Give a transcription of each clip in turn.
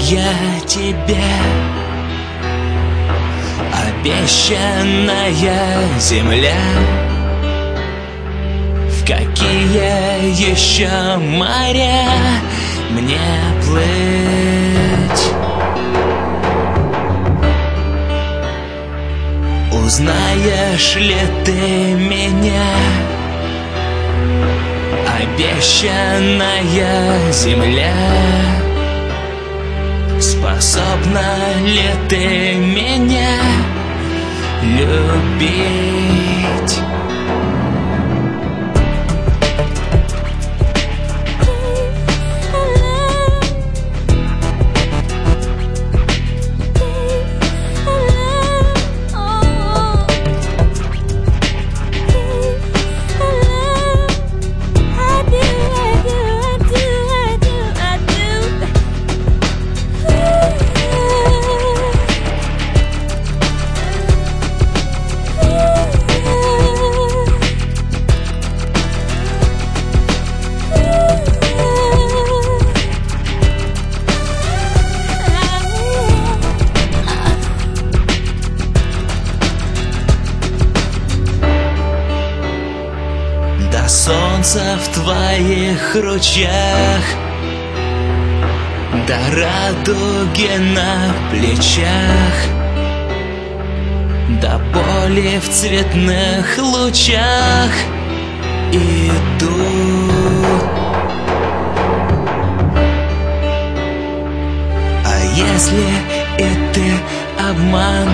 я тебе, обещанная земля. В какие еще моря мне плыть? Узнаешь ли ты меня, обещанная земля? Способна ли ты меня любить? Солнце в твоих ручьях, до радуги на плечах, до боли в цветных лучах иду. А если это обман,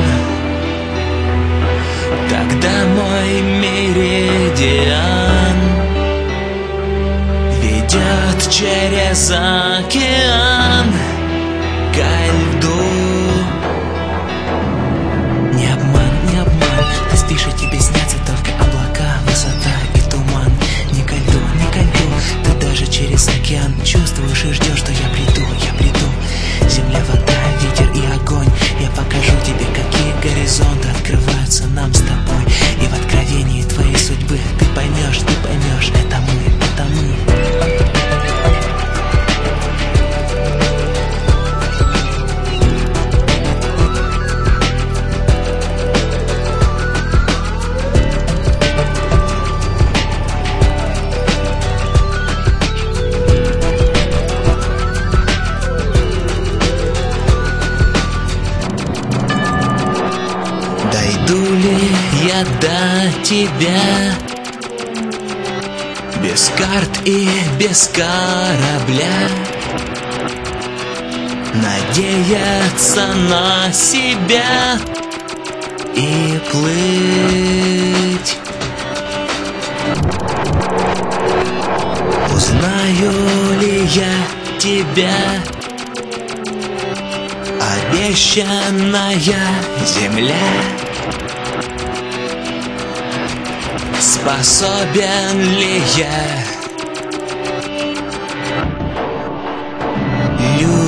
тогда мой меридиан ведет через океан ко льду. Не обман, не обман, ты спишь, и тебе снятся только облака, высота и туман. Не ко льду, не ко льду, ты даже через океан чувствуешь и ждешь, что я приду, я приду. Земля, вода, ветер и огонь, я покажу тебе, какие горизонты открываются нам с тобой. И в откровении твоей судьбы ты поймешь, это мы, это мы. Дойду ли я до тебя без карт и без корабля, надеяться на себя и плыть? Узнаю ли я тебя, обещанная земля? Способен ли я любить?